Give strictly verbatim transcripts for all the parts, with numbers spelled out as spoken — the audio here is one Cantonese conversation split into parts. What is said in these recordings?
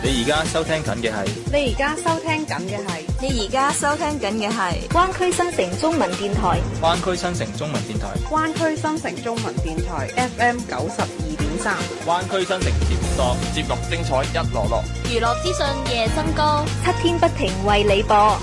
你而家收聽緊嘅係， 你而家收聽緊嘅係， 你而家收聽緊嘅係灣區新城中文電台， 灣區新城中文電台， 灣區新城中文電台 F M 九十二點三， 灣區新城接駁節目精彩一籮籮， 娛樂資訊夜增高， 七天不停為你播。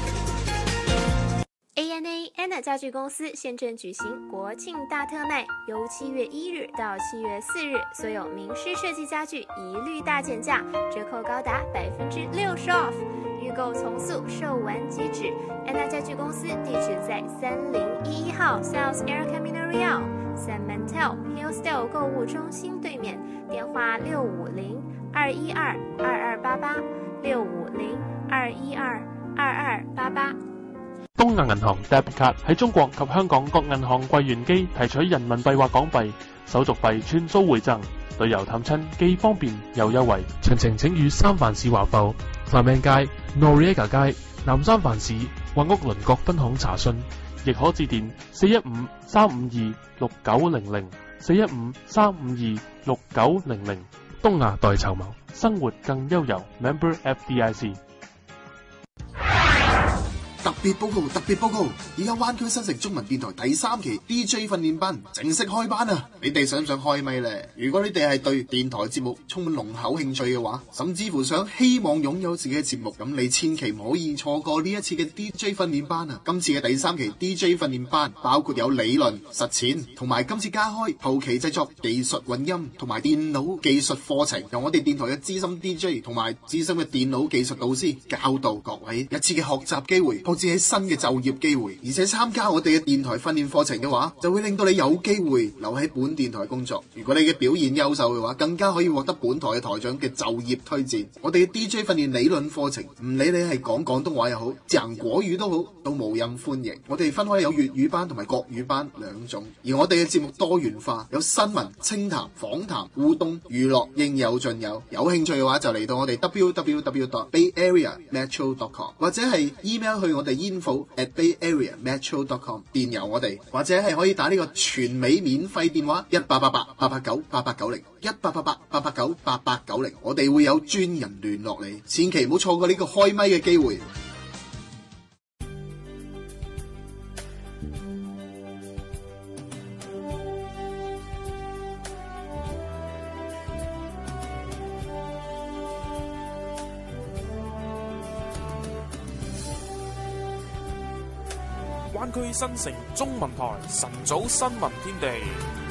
A N A Anna 家具公司现正举行国庆大特卖，由七月一日到七月四日，所有名师设计家具一律大减价，折扣高达百分之六十 off， 预购从速，售完即止。Anna 家具公司地址在三零一一号 South Air Camino Real San Mateo Hillsdale 购物中心对面，电话六五零二一二二二八八六五零二一二二二八八。 東亞銀行 Debit Card 喺中國及香港各銀行櫃員機提取人民幣或港幣，手續費全數回贈，旅遊探親既方便又優惠。詳情請與三藩市華埠、范命街、Noriega 街、南三藩市或屋鄰各分行查詢，亦可致電四一五三五二六九零零四一五三五二六九零零。東亞代籌謀，生活更悠遊。Member F D I C。 特別報告，特別報告！而家灣區新城中文電台第三期 D J 訓練班正式開班啊！你哋想唔想開咪呢？如果你哋係對電台節目充滿濃厚興趣嘅話，甚至乎想希望擁有自己嘅節目，咁你千祈唔可以錯過呢一次嘅 D J 訓練班啊！今次嘅第三期 D J 訓練班包括有理論、實踐，同埋今次加開後期製作、技術混音同埋電腦技術課程，由我哋電台嘅資深 D J 同埋資深嘅電腦技術導師教導各位一次嘅學習機會。甚至係新嘅就業機會，而且參加我哋嘅電台訓練課程嘅話，就會令到你有機會留喺本電台工作。如果你嘅表現優秀嘅話，更加可以獲得本台嘅台長嘅就業推薦。我哋嘅 D J 訓練理論課程，唔理你係講廣東話又好，講國語都好，都無任歡迎。我哋分開有粵語班同埋國語班兩種，而我哋嘅節目多元化，有新聞、清談、訪談、互動、娛樂，應有盡有。有興趣嘅話，就嚟到我哋 w w w dot bay area metro dot com 或者係 email 去我哋 info at bay area metro dot com 電郵我哋，或者係可以打呢個全美免費電話一八八八八八九八八九零一八八八八八九八八九零，我哋會有專人聯絡你，千祈唔好錯過呢個開咪嘅機會。 灣區新城中文台晨早新聞天地，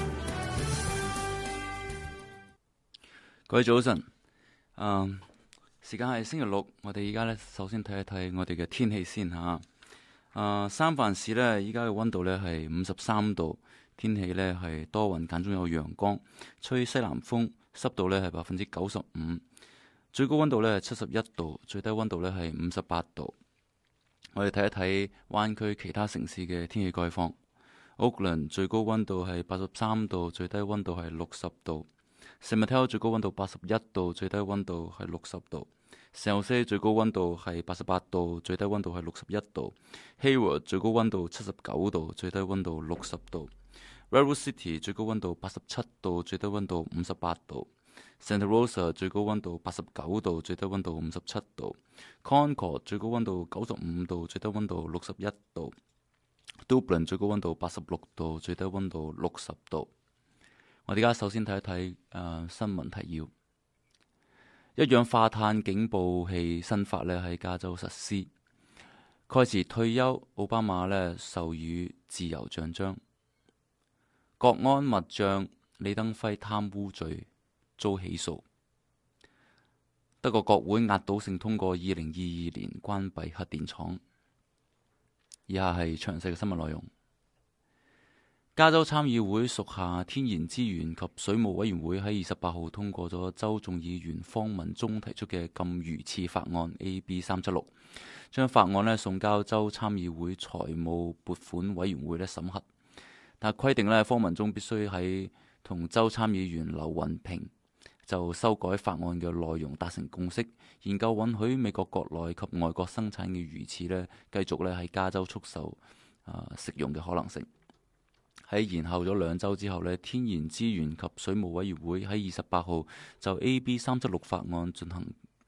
各位早晨。嗯，時間係星期六，我哋而家咧首先睇一睇我哋嘅天氣先吓。啊，三藩市呢，依家嘅溫度呢係五十三度，天氣呢係多雲間中有陽光，吹西南風，濕度呢係百分之九十五，最高溫度呢係七十一度，最低溫度呢係五十八度。我哋睇一睇灣區其他城市嘅天氣概況。Oakland 最高溫度係八十三度，最低溫度係六十度。San Mateo 最高溫度八十一度，最低溫度係六十度。San Jose 最高溫度係八十八度，最低溫度係六十一度。Hayward 最高溫度七十九度，最低溫度六十度。Redwood City 最高溫度八十七度，最低溫度五十八度。Santa Rosa 最高溫度八十九度，最低溫度五十七度。Concord 最高溫度九十五度，最低溫度六十一度。Dublin 最高溫度八十六度，最低溫度六十度。我哋而家首先睇一睇誒新聞提要。一氧化碳警報器新法咧喺加州實施。蓋茨退休，奧巴馬咧授予自由獎章。國安密將李登輝貪污罪遭起訴。德國國會壓倒性通過二零二二年關閉核電廠。以下係詳細嘅新聞內容。加州參議會屬下天然資源及水務委員會喺二十八號通過咗州眾議員方文忠提出嘅禁魚翅法案 A B 三七六，將法案呢送交州參議會財務撥款委員會呢審核，但係規定呢方文忠必須喺同州參議員劉雲平就修改法案嘅內容達成共識，研究允許美國國內及外國生產嘅魚翅呢繼續呢喺加州出售啊、呃、食用嘅可能性。喺延後咗兩週之後呢，天然資源及水務委員會喺二十八號就 A B 三七六法案進行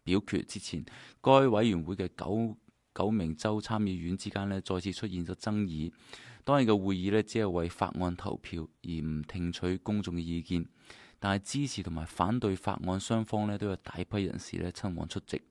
表決之前，該委員會嘅九九名州參議院之間呢再次出現咗爭議。當日嘅會議呢只係為法案投票，而唔聽取公眾嘅意見。但係支持同埋反對法案雙方呢都有大批人士呢親往出席。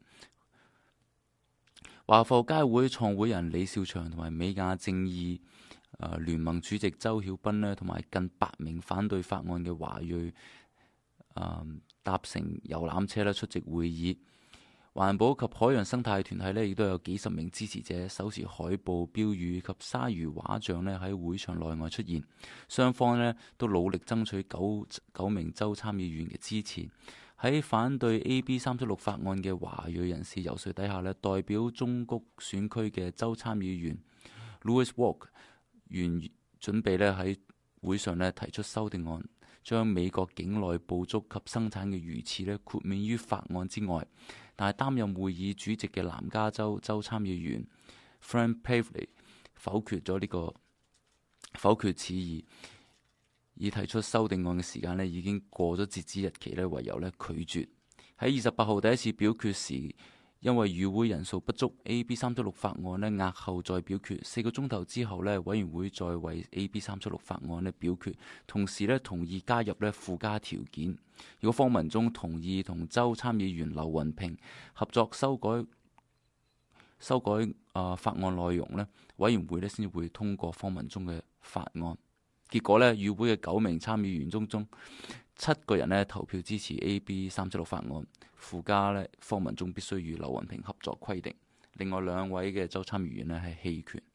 華埠街會創會人李兆祥同埋美亞正義誒聯盟主席周曉斌呢，同埋近百名反對法案嘅華裔誒、呃、搭乘遊覽車呢出席會議。環保及海洋生態團體呢亦都有幾十名支持者手持海報、標語及鯊魚畫像呢喺會場內外出現。雙方呢都努力爭取九九名州參議員嘅支持。喺反對 A B 三七六法案嘅華裔人士游說底下呢，代表中谷選區嘅州參議員 Louis Walk 原準備呢喺會上呢提出修訂案，將美國境內捕捉及生產嘅魚翅呢豁免於法案之外。但係擔任會議主席嘅南加州州參議員 Frank Pavley 否決咗呢、這個否決此議，以提出修訂案嘅時間呢已經過咗截止日期呢，唯有呢拒絕。喺二十八號第一次表決時，因為與會人數不足 ，A B 三七六法案呢押後再表決。四個鐘頭之後呢，委員會再為 A B 三七六法案呢表決，同時呢同意加入呢附加條件。如果方文中同意同州參議員劉雲平合作修改修改啊、呃、法案內容呢，委員會呢先至會通過方文中嘅法案。結果呢，與會嘅九名參議員中中七個人呢投票支持 A B 三七六法案，附加呢方文中必須與劉雲平合作規定。另外兩位嘅州參議員呢係棄權。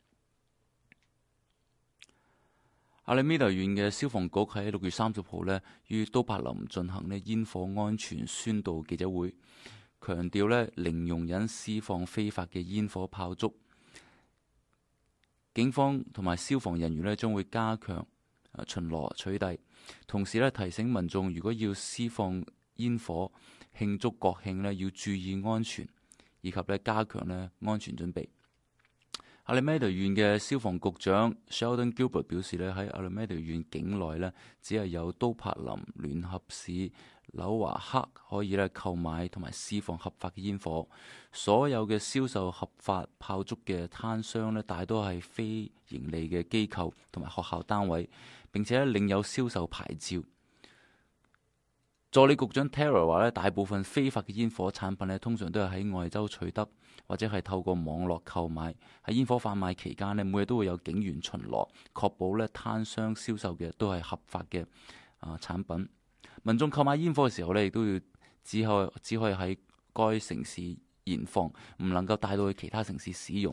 阿拉米達縣嘅消防局喺六月三十號呢於都柏林進行呢煙火安全宣導記者會，強調呢零容忍施放非法嘅煙火炮竹。警方同埋消防人員呢將會加強巡邏取締，同時呢提醒民眾如果要施放煙火慶祝國慶呢要注意安全，以及呢加強呢安全準備。阿拉米達縣嘅消防局長 Sheldon Gilbert 表示呢喺阿拉米達縣境內呢只係有都柏林聯合市紐華克可以呢購買同埋施放合法嘅煙火，所有嘅銷售合法炮竹嘅攤商呢大多係非盈利嘅機構同埋學校單位，並且領有銷售牌照。助理局長 Tara 話咧，大部分非法嘅煙火產品咧，通常都係喺外州取得，或者係透過網絡購買。喺煙火販賣期間咧，每日都會有警員巡邏，確保咧攤商銷售嘅都係合法嘅啊、呃、產品。民眾購買煙火嘅時候咧，亦都要只可只可以喺該城市燃放，唔能夠帶到去其他城市使用。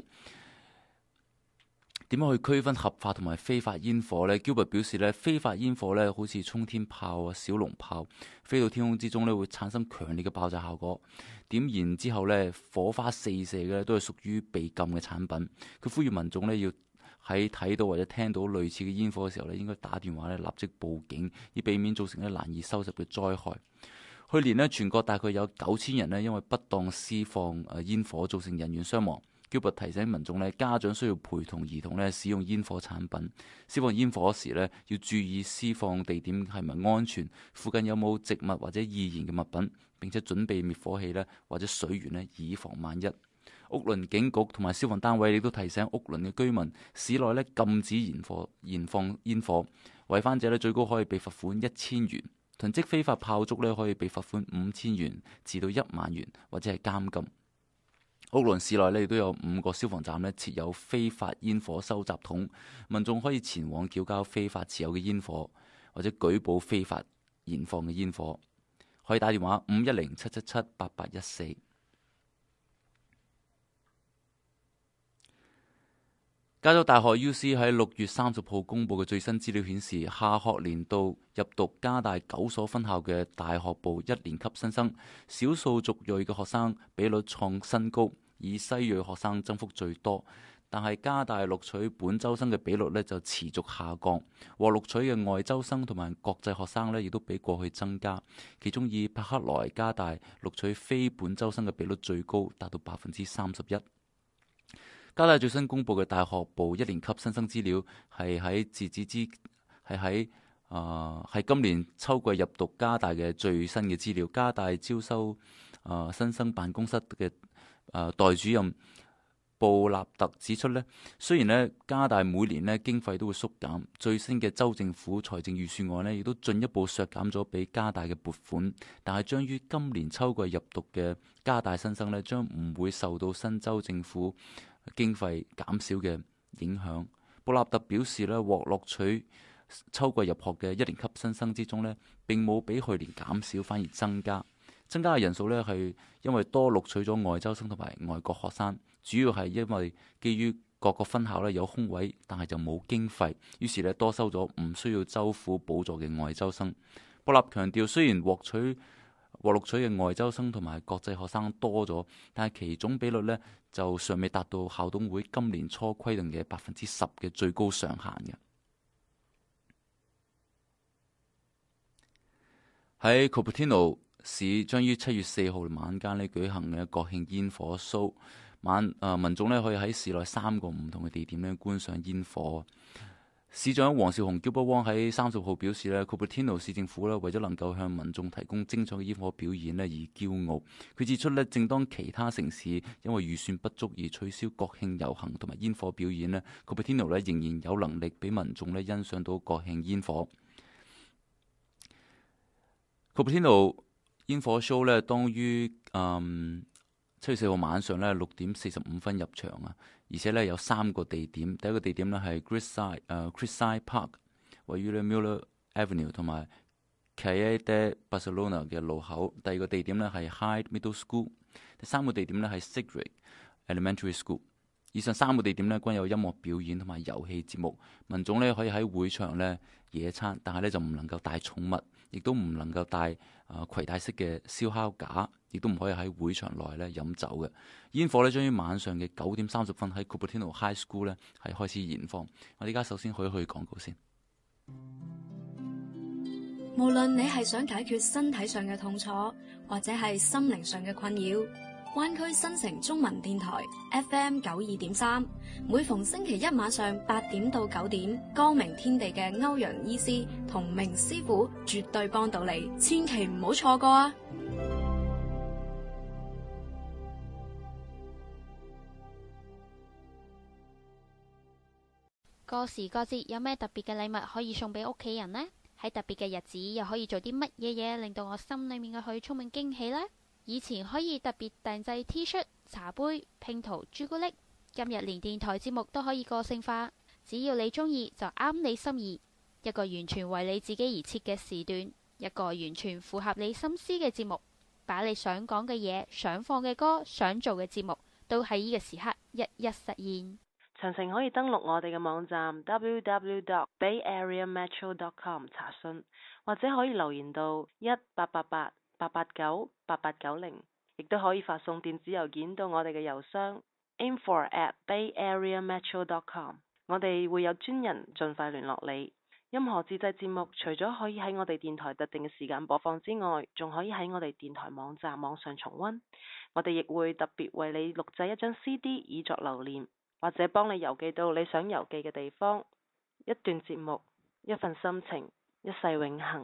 點樣去區分合法同埋非法煙火呢？ Gilbert 表示咧，非法煙火咧，好似沖天炮啊、小龍炮，飛到天空之中咧，會產生強烈嘅爆炸效果。點燃之後咧，火花四射嘅都係屬於被禁嘅產品。佢呼籲民眾咧，要喺睇到或者聽到類似嘅煙火嘅時候咧，應該打電話咧，立即報警，以避免造成咧難以收拾嘅災害。去年咧，全國大概有九千人咧，因為不當施放誒煙火造成人員傷亡。Gilbert 提醒民眾咧，家長需要陪同兒童咧使用煙火產品。施放煙火時咧，要注意施放地點係咪安全，附近有冇植物或者易燃嘅物品，並且準備滅火器咧或者水源咧，以防萬一。屋倫警局同埋消防單位亦都提醒屋倫嘅居民，市內咧禁止燃火燃放煙火，違反者咧最高可以被罰款一千元，囤積非法炮竹咧可以被罰款五千元至到一萬元，或者係監禁。屋倫市內咧亦都有五個消防站咧設有非法煙火收集桶，民眾可以前往繳交非法持有嘅煙火，或者舉報非法燃放嘅煙火。可以打電話五一零七七七八八一四。加州大學 U C 喺六月三十號公佈嘅最新資料顯示，下學年度入讀加大九所分校嘅大學部一年級新生，少數族裔嘅學生比率創新高，以西裔學生增幅最多。但係加大錄取本州生嘅比率呢就持續下降，獲錄取嘅外州生同埋國際學生呢亦都比過去增加。其中以柏克萊加大錄取非本州生嘅比率最高，達到百分之三十一。加大最新公布嘅大學部一年級新生資料係喺截止之係喺啊係今年秋季入讀加大嘅最新嘅資料。加大招收呃、新生辦公室嘅誒、呃、代主任布納特指出呢，雖然呢加拿大每年呢經費都會縮減，最新嘅州政府財政預算案呢亦都進一步削減咗俾加拿大嘅撥款，但係將於今年秋季入讀嘅加拿大新生呢，將唔會受到新州政府經費減少嘅影響。布納特表示呢，獲錄取秋季入學嘅一年級新生之中呢，並冇比去年減少，反而增加。增加嘅人數呢，係因為多錄取咗外州生同埋外國學生，主要係因為基於各個分校呢有空位，但係就冇經費，於是呢多收咗唔需要州府補助嘅外州生。布納強調，雖然獲取獲錄取嘅外州生同埋國際學生多咗，但係其總比率呢就尚未達到校董會今年初規定嘅百分之十嘅最高上限嘅。喺 Cupertino 市將於七月四號晚間呢舉行嘅國慶煙火 show， 晚誒、呃、民眾呢可以喺市內三個唔同嘅地點呢觀賞煙火。市長黃少雄 Gilbert Wong 喺三十號表示呢 Cupertino 市政府呢為咗能夠向民眾提供精彩嘅煙火表演呢而驕傲。佢指出呢，正當其他城市因為預算不足而取消國慶遊行同埋煙火表演呢 Cupertino 呢仍然有能力俾民眾呢欣賞到國慶煙火。Cupertino 煙火 show 咧，當於嗯七月四號晚上咧六點四十五分入場啊，而且咧有三個地點。第一個地點咧係 Creekside 誒 Creekside Park， 位於咧 Miller Avenue 同埋 Calle de Barcelona 嘅路口。第二個地點咧係 Hyde Middle School。第三個地點咧係 Sigrid Elementary School。以上三個地點咧均有音樂表演同埋遊戲節目。民眾咧可以喺會場咧野餐，但係咧就唔能夠帶寵物，亦都唔能夠帶啊攜帶式嘅燒烤架，亦都唔可以喺會場內咧飲酒嘅。煙火咧將於晚上嘅九點三十分喺 Cupertino High School 咧係開始燃放。我哋而家首先去一去廣告先。 無論你係想解決身體上嘅痛楚，或者係心靈上嘅困擾，灣區新城中文電台 F M 九二點三，每逢星期一晚上八點到九點，光明天地嘅歐陽醫師同明師傅絕對幫到你，千祈唔好錯過啊！ 過時過節有咩特別嘅禮物可以送俾屋企人呢？喺特別嘅日子又可以做啲乜嘢嘢令到我心裏面嘅佢充滿驚喜呢？以前可以特別訂製 T 恤、茶杯、拼圖、朱古力，今日連電台節目都可以個性化，只要你中意就啱你心意。一個完全為你自己而設嘅時段，一個完全符合你心思嘅節目，把你想講嘅嘢、想放嘅歌、想做嘅節目，都喺呢個時刻一一實現。 詳情可以登錄我哋嘅網站 double-u double-u double-u dot bay area metro dot com 查詢，或者可以留言到一八八八八八九八八九零，亦都可以發送電子郵件到我哋嘅郵箱 info at bay area metro dot com， 我哋會有專人盡快聯絡你。任何自製節目除咗可以喺我哋電台特定嘅時間播放之外，仲可以喺我哋電台網站網上重溫。我哋亦會特別為你錄製一張 C D 以作留念，或者幫你郵寄到你想郵寄嘅地方。一段節目，一份心情，一世永恆。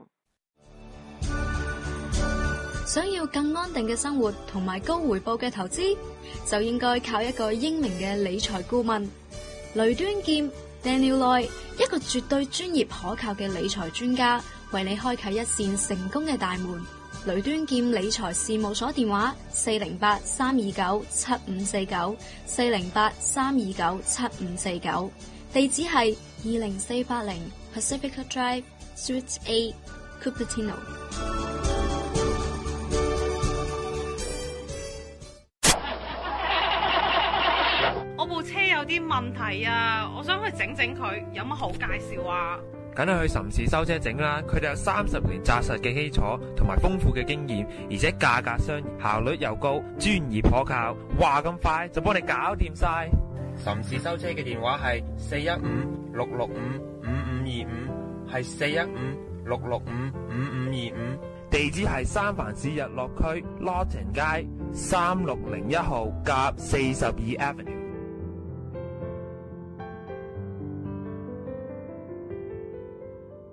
想要更安定嘅生活同埋高回報嘅投資，就應該靠一個英明嘅理財顧問雷端劍 Daniel Loy， 一個絕對專業可靠嘅理財專家，為你開啟一扇成功嘅大門。雷端劍理財事務所電話：四零八三二九七五四九，四零八三二九七五四九。地址係二零四八零 Pacifica Drive Suite A Cupertino。 我部車有啲問題啊，我想去整整佢，有乜好介紹啊？ 梗係去岑氏修車整啦，佢哋有三十年紮實嘅基礎同埋豐富嘅經驗，而且價格相宜，效率又高，專業可靠，話咁快就幫你搞掂晒。岑氏修車嘅電話係四一五六六五五五二五，係四一五六六五五五二五。地址係三藩市日落區 Lawton 街三六零一號甲四十二 Avenue。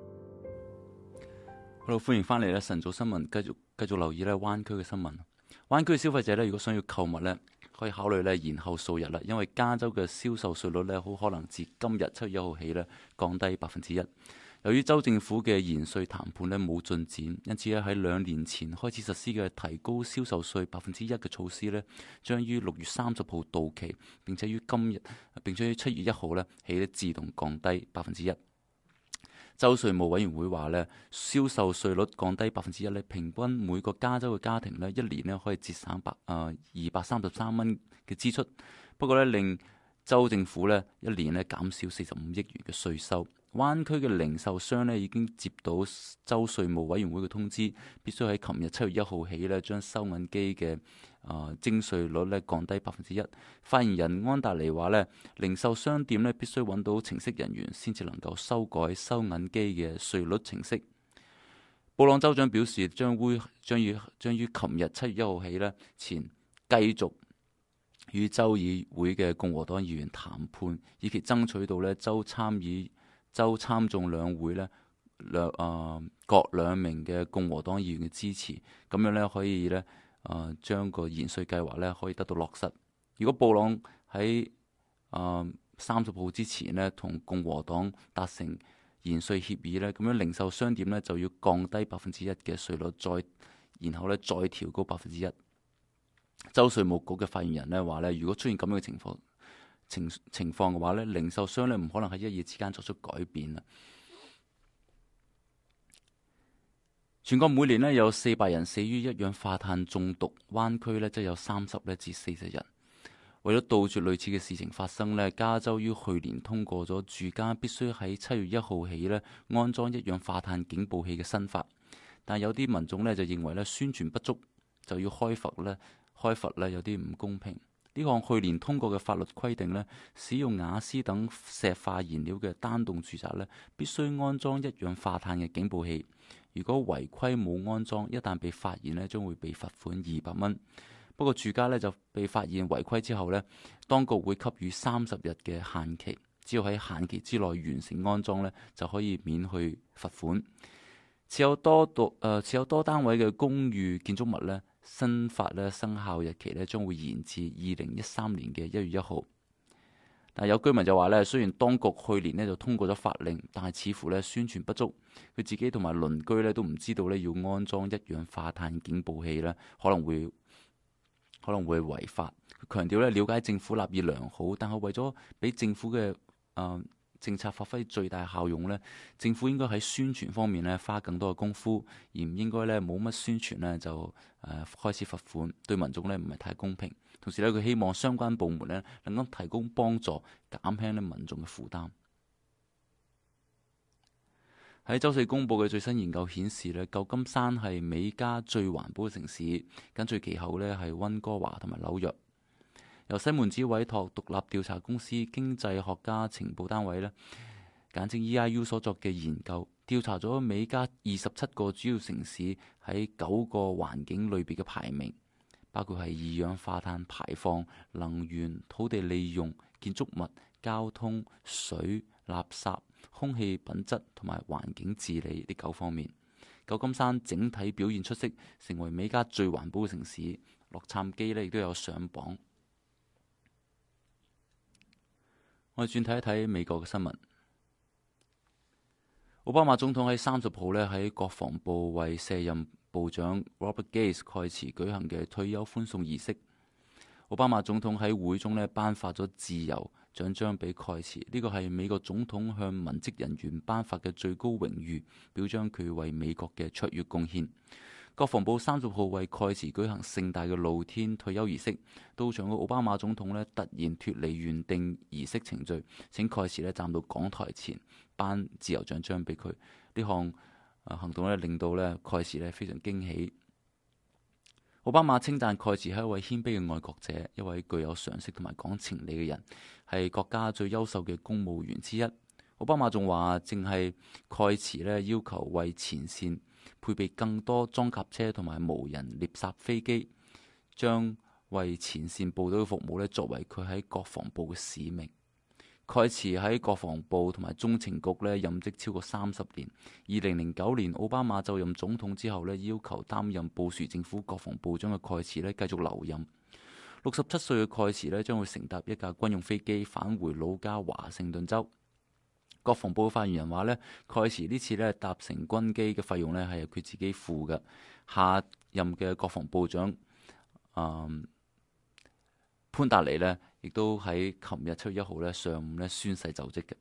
好，歡迎翻嚟咧！晨早新聞繼續繼續留意咧灣區嘅新聞。 灣區消費者咧，如果想要購物咧，可以考慮咧延後數日啦，因為加州嘅銷售稅率咧，好可能自今日七月一號起咧降低百分之一。由於州政府嘅延稅談判咧冇進展，因此咧喺兩年前開始實施嘅提高銷售稅百分之一嘅措施咧，將於六月三十號到期，並且於今日並且於七月一號咧起咧自動降低百分之一。州稅務委員會話咧，銷售稅率降低百分之一咧，平均每個加州嘅家庭咧一年咧可以節省百啊二百三十三蚊嘅支出，不過咧令州政府咧一年咧減少四十五億元嘅稅收。灣區嘅零售商咧已經接到州稅務委員會嘅通知，必須喺琴日七月一號起咧將收銀機嘅啊徵稅率咧降低百分之一。發言人安達尼話咧，零售商店咧必須揾到程式人員先至能夠修改收銀機嘅稅率程式。布朗州長表示，將會將於將於琴日七月一號起咧前繼續與州議會嘅共和黨議員談判，以期爭取到咧州參議州參眾兩會咧兩啊各兩名嘅共和黨議員嘅支持，咁樣咧可以咧啊將個延稅計劃咧可以得到落實。如果布朗喺啊三十號之前咧同共和黨達成延稅協議咧，咁樣零售商店咧就要降低百分之一嘅稅率，再然後咧再調高百分之一。州稅務局嘅發言人咧話咧，如果出現咁樣嘅情況情情況嘅話咧，零售商咧唔可能喺一夜之間作出改變啦。全國每年咧有四百人死於一氧化碳中毒，灣區咧即係有三十咧至四十人。為咗杜絕類似嘅事情發生咧，加州於去年通過咗住家必須喺七月一號起咧安裝一氧化碳警報器嘅新法，但有啲民眾咧就認為咧宣傳不足就要開罰咧，開罰咧有啲唔公平。呢項去年通過嘅法律規定咧，使用瓦斯等石化燃料嘅單棟住宅咧，必須安裝一氧化碳嘅警報器。如果違規冇安裝，一旦被發現咧，將會被罰款二百蚊。不過住家咧就被發現違規之後咧，當局會給予三十日嘅限期，只要喺限期之內完成安裝咧，就可以免去罰款。持有多棟誒、呃、持有多單位嘅公寓建築物咧，新法咧生效日期咧將會延至二零一三年嘅一月一號。但有居民就話咧，雖然當局去年咧就通過咗法令，但係似乎咧宣傳不足，佢自己同埋鄰居咧都唔知道咧要安裝一氧化碳警報器咧，可能會可能會違法。佢強調咧，了解政府立意良好，但係為咗俾政府嘅誒、呃、政策發揮最大效用咧，政府應該喺宣傳方面咧花更多嘅功夫，而唔應該咧冇乜宣傳咧就誒、呃、開始罰款，對民眾咧唔係太公平。同時咧，佢希望相關部門咧能夠提供幫助，減輕咧民眾嘅負擔。喺週四公佈嘅最新研究顯示咧，舊金山係美加最環保嘅城市，緊隨其後咧係溫哥華同埋紐約。由西門子委託獨立調查公司經濟學家情報單位咧，簡稱 E I U 所作嘅研究，調查咗美加二十七個主要城市喺九個環境類別嘅排名，包括係二氧化碳排放、能源、土地利用、建築物、交通、水、垃圾、空氣品質同埋環境治理呢九方面。舊金山整體表現出色，成為美加最環保嘅城市。洛杉磯呢亦都有上榜。我哋轉睇一睇美國嘅新聞。奧巴馬總統喺三十號呢喺國防部為卸任部長 Robert Gates 蓋茨舉行嘅退休歡送儀式。奧巴馬總統喺會中呢頒發咗自由獎章俾蓋茨，呢個係美國總統向文職人員頒發嘅最高榮譽，表彰佢為美國嘅卓越貢獻。國防部三十號為蓋茨舉行盛大嘅露天退休儀式，到場嘅奧巴馬總統呢突然脫離原定儀式程序，請蓋茨呢站到講台前頒自由獎章俾佢。呢項行動呢令到呢蓋茨呢非常驚喜。奧巴馬稱讚蓋茨係一位謙卑嘅愛國者，一位具有常識同埋講情理嘅人，係國家最優秀嘅公務員之一。奧巴馬仲話，正係蓋茨呢要求為前線配備更多裝甲車同埋無人獵殺飛機，將為前線部隊嘅服務呢作為佢喺國防部嘅使命。 蓋茨喺國防部同埋中情局咧任職超過三十年。二零零九年奧巴馬就任總統之後咧，要求擔任布殊政府國防部長嘅蓋茨咧繼續留任。六十七歲嘅蓋茨咧將會乘搭一架軍用飛機返回老家華盛頓州。國防部發言人話咧，蓋茨呢次咧搭乘軍機嘅費用咧係由佢自己付嘅。下任嘅國防部長，嗯，潘達尼呢亦都喺琴日七月一號咧上午咧宣誓就職嘅。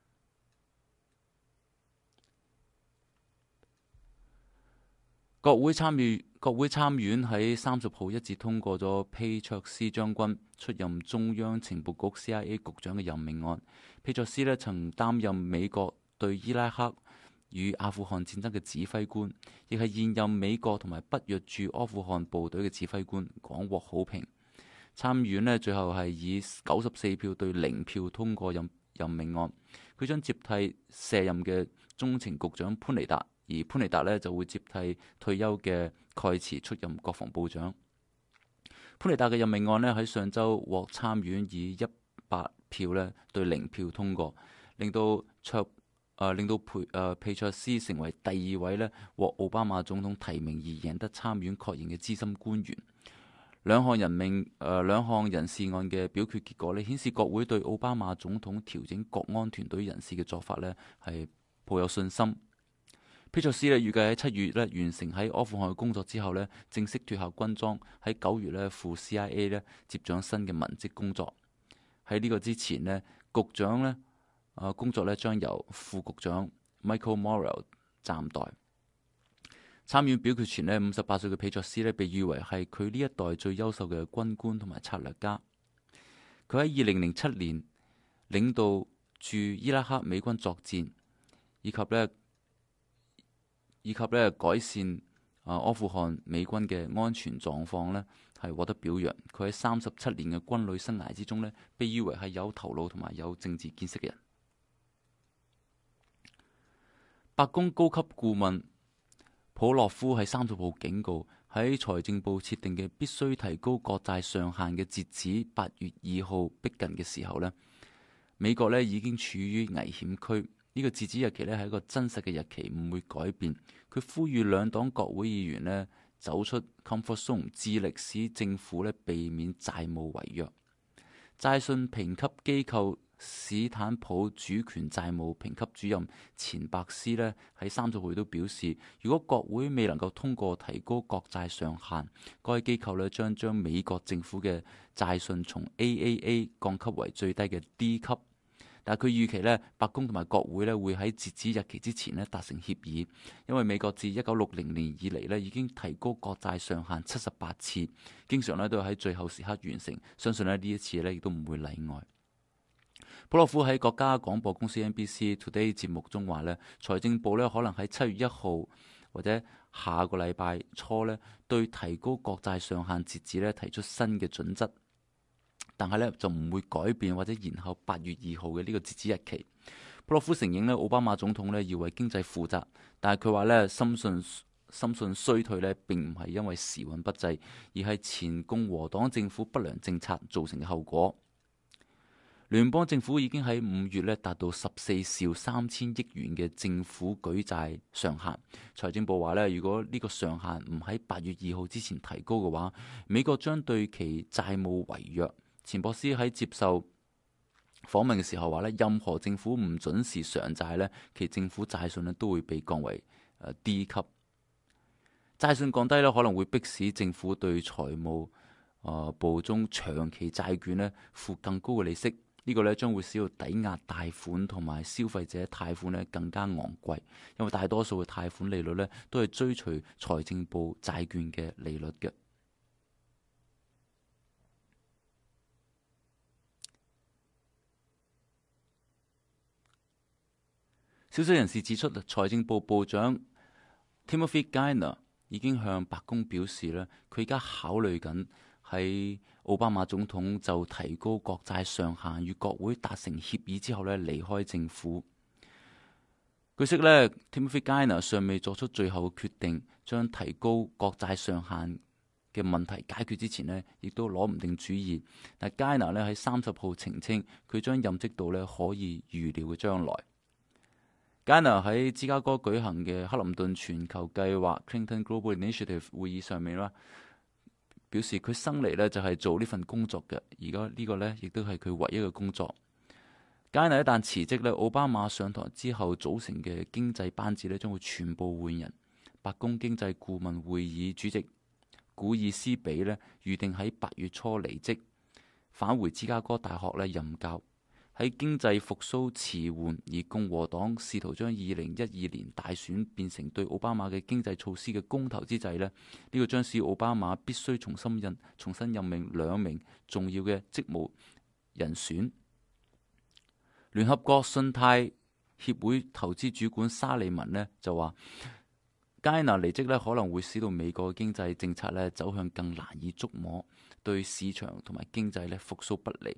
國會參議國會參院喺三十號一致通過咗披卓斯將軍出任中央情報局 C I A 局長嘅任命案。披卓斯咧曾擔任美國對伊拉克與阿富汗戰爭嘅指揮官，亦係現任美國同埋北約駐阿富汗部隊嘅指揮官，廣獲好評。參院咧最後係以九十四票對零票通過任任命案。佢將接替卸任嘅中情局長潘尼達，而潘尼達咧就會接替退休嘅蓋茨出任國防部長。潘尼達嘅任命案咧喺上週獲參院以一百票咧對零票通過，令到卓誒、呃、令到佩誒佩卓斯成為第二位咧獲奧巴馬總統提名而贏得參院確認嘅資深官員。兩項任命誒兩項人事案嘅表決結果咧顯示國會對奧巴馬總統調整國安團隊人士嘅做法咧係抱有信心。佩卓斯咧預計喺七月咧完成喺阿富汗嘅工作之後咧，正式脫下軍裝，喺九月咧赴 C I A 咧接掌新嘅文職工作。喺呢個之前咧，局長咧啊工作咧將由副局長 Michael Morrell 暫代。參院表決前咧，五十八歲嘅佩卓斯咧被譽為係佢呢一代最優秀嘅軍官同埋策略家。佢喺二零零七年領導駐伊拉克美軍作戰，以及咧以及咧改善啊阿富汗美軍嘅安全狀況咧，係獲得表揚。佢喺三十七年嘅軍旅生涯之中咧，被譽為係有頭腦同埋有政治見識嘅人。白宮高級顧問普洛夫喺三十號警告，喺財政部設定嘅必須提高國債上限嘅截止八月二號逼近嘅時候呢，美國呢已經處於危險區。呢個截止日期呢係一個真實嘅日期，唔會改變。佢呼籲兩黨國會議員呢走出 comfort zone， 致力使政府呢避免債務違約。債信評級機構史坦普主權債務評級主任錢伯斯呢喺三十號都表示，如果國會未能夠通過提高國債上限，該機構呢將將美國政府嘅債信從 A A A 降級為最低嘅 D 級。但係佢預期呢，白宮同埋國會呢會喺截止日期之前呢達成協議，因為美國自一九六零年以嚟呢已經提高國債上限七十八次，經常呢都係喺最後時刻完成，相信呢呢一次呢亦都唔會例外。普洛夫喺國家廣播公司 N B C Today 節目中話呢，財政部呢可能喺七月一號或者下個禮拜初呢對提高國債上限截止呢提出新嘅準則。但係咧就唔會改變或者延後八月二號嘅呢個截止日期。普洛夫承認咧，奧巴馬總統咧要為經濟負責，但係佢話咧深信深信衰退咧並唔係因為時運不濟，而係前共和黨政府不良政策造成嘅後果。聯邦政府已經喺五月咧達到十四兆三千億元嘅政府舉債上限。財政部話咧，如果呢個上限唔喺八月二號之前提高嘅話，美國將對其債務違約。錢博斯喺接受訪問嘅時候話咧，任何政府唔準時償債咧，其政府債信咧都會被降為 D 級。債信降低咧，可能會迫使政府對財務啊部中長期債券咧付更高嘅利息。呢個咧將會使到抵押貸款同埋消費者貸款咧更加昂貴，因為大多數嘅貸款利率咧都係追隨財政部債券嘅利率嘅。消息人士指出，財政部部長 Timothy Geithner 已經向白宮表示咧，佢而家考慮緊喺奧巴馬總統就提高國債上限與國會達成協議之後咧離開政府。據悉咧 Timothy Geithner 尚未作出最後嘅決定，將提高國債上限嘅問題解決之前呢，亦都攞唔定主意。但佳娜呢喺三十號澄清，佢將任職到呢可以預料嘅將來。佳娜喺芝加哥舉行嘅克林頓全球計劃 Clinton Global Initiative 會議上面啦，表示佢生嚟呢就係做呢份工作嘅，而家呢個呢亦都係佢唯一嘅工作。佳娜一旦辭職呢，奧巴馬上台之後組成嘅經濟班子呢將會全部換人。白宮經濟顧問會議主席古爾斯比呢預定喺八月初離職，返回芝加哥大學呢任教。喺經濟復甦遲緩，而共和黨試圖將二零一二年大選變成對奧巴馬嘅經濟措施嘅公投之際呢，呢、呢個將使奧巴馬必須重新任重新任命兩名重要嘅職務人選。聯合國信貸協會投資主管沙利文呢就話，佳娜離職呢可能會使到美國嘅經濟政策呢走向更難以捉摸，對市場同埋經濟呢復甦不利。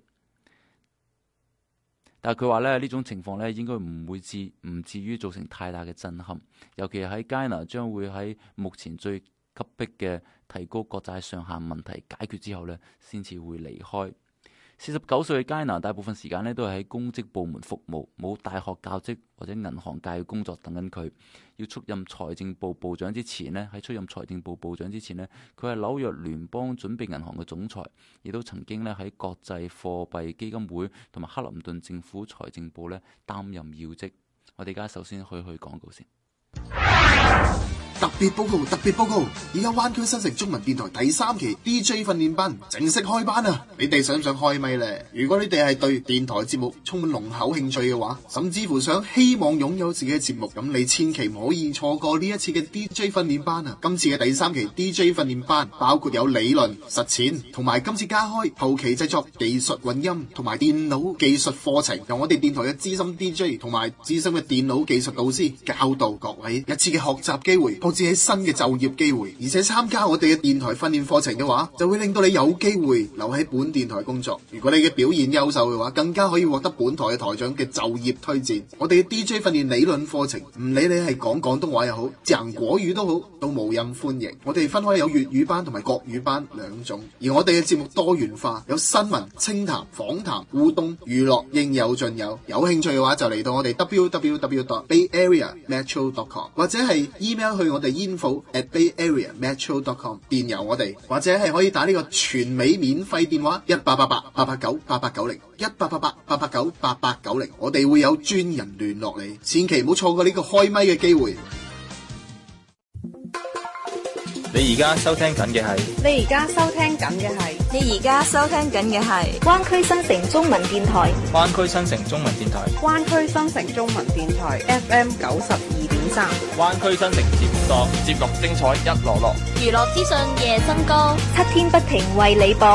但係佢話咧，呢種情況咧應該唔會至唔至於造成太大嘅震撼，尤其係喺佳娜將會喺目前最急迫嘅提高國債上限問題解決之後呢先至會離開。四十九歲嘅佳娜大部分時間咧都係喺公職部門服務，冇大學教職或者銀行界嘅工作等緊佢。要出任財政部部長之前呢，喺出任財政部部長之前呢，佢係紐約聯邦準備銀行嘅總裁，亦都曾經咧喺國際貨幣基金會同埋克林頓政府財政部咧擔任要職。我哋而家首先去去廣告先。 特別報告，特別報告！而家灣區新城中文電台第三期 D J 訓練班正式開班啊！你哋想唔想開咪呢？如果你哋係對電台節目充滿濃厚興趣嘅話，甚至乎想希望擁有自己嘅節目，咁你千祈唔可以錯過呢一次嘅 D J 訓練班啊！今次嘅第三期 D J 訓練班包括有理論、實踐，同埋今次加開後期製作、技術混音同埋電腦技術課程，由我哋電台嘅資深 D J 同埋資深嘅電腦技術導師教導各位一次嘅學習機會。甚至係新嘅就業機會，而且參加我哋嘅電台訓練課程嘅話，就會令到你有機會留喺本電台工作。如果你嘅表現優秀嘅話，更加可以獲得本台嘅台長嘅就業推薦。我哋嘅 D J 訓練理論課程，唔理你係講廣東話又好，講國語都好，都無任歡迎。我哋分開有粵語班同埋國語班兩種，而我哋嘅節目多元化，有新聞、清談、訪談、互動、娛樂，應有盡有。有興趣嘅話，就嚟到我哋 w w w dot bay area metro dot com 或者係 email 去我哋 info at bay area metro dot com 電郵我哋，或者係可以打呢個全美免費電話一八八八八八九八八九零一八八八八八九八八九零，我哋會有專人聯絡你，千祈唔好錯過呢個開咪嘅機會。 你而家收聽緊嘅係， 你而家收聽緊嘅係， 你而家收聽緊嘅係灣區新城中文電台， 灣區新城中文電台， 灣區新城中文電台 F M 九十二點三， 灣區新城節目多，節目精彩一籮籮， 娛樂資訊夜增高， 七天不停為你播。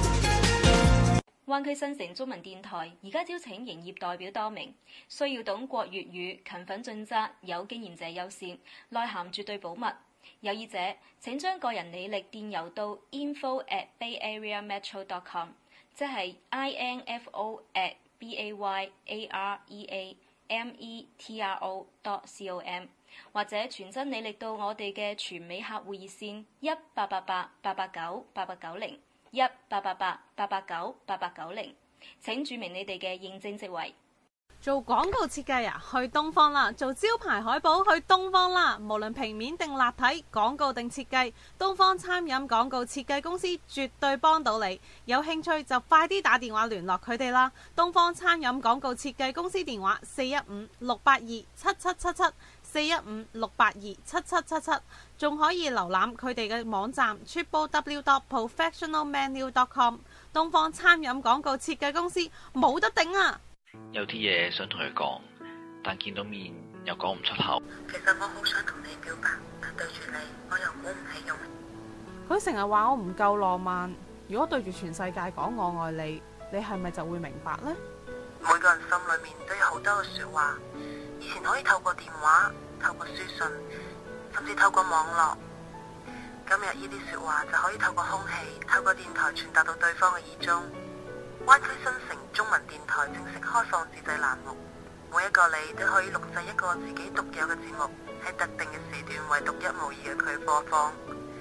灣區新城中文電台而家招請營業代表多名，需要懂國粵語、勤奮盡責、有經驗者優先，內涵絕對保密。有意者請將個人履歷電郵到 info at bay area metro dot com， 即係 info at b a y a r e a m e t r o dot com， 或者傳真履歷到我哋嘅全美客戶熱線一八八八八八九八八九零一八八八八八九八八九零，請注明你哋嘅認證職位。 做廣告設計啊，去東方啦；做招牌海報，去東方啦。無論平面定立體，廣告定設計，東方餐飲廣告設計公司絕對幫到你。有興趣就快啲打電話聯絡佢哋啦。東方餐飲廣告設計公司電話四一五六八二七七七七四一五六八二七七七七，仲可以瀏覽佢哋嘅網站 triple w dot professional menu dot com。東方餐飲廣告設計公司冇得頂啊！ 有啲嘢想同佢講，但見到面又講唔出口。 其實我好想同你表白，但對住你我又鼓唔起勇。 佢成日話我唔夠浪漫，如果對住全世界講我愛你，你係咪就會明白呢？ 每個人心裏面都有好多嘅說話，以前可以透過電話、透過書信，甚至透過網絡。今日呢啲說話就可以透過空氣、透過電台傳達到對方嘅耳中。灣區新城中文電台正式開放自製欄目，每一個你都可以錄製一個自己獨有嘅節目，喺特定嘅時段為獨一無二嘅佢播放。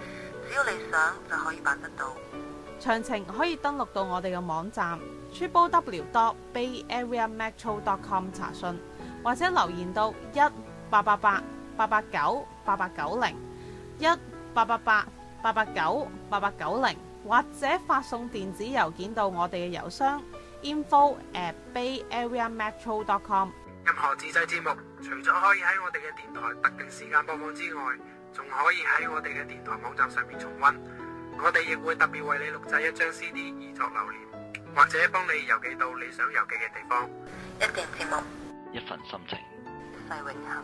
只要你想就可以辦得到。 詳情可以登錄到我哋嘅網站 triple w dot bay area metro dot com 查詢，或者留言到一八八八八八九八八九零一八八八八八九八八九零，或者發送電子郵件到我哋嘅郵箱 info at bay area metro dot com。 任何自製節目，除咗可以喺我哋嘅電台特定時間播放之外，仲可以喺我哋嘅電台網站上面重溫。我哋亦會特別為你錄製一張 C D 以作留念，或者幫你郵寄到你想郵寄嘅地方。 一段節目， 一份心情， 一世永恆。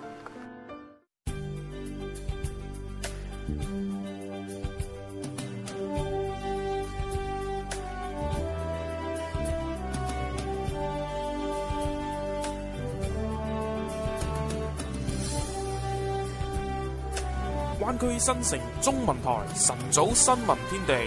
灣區新城中文台晨早新聞天地，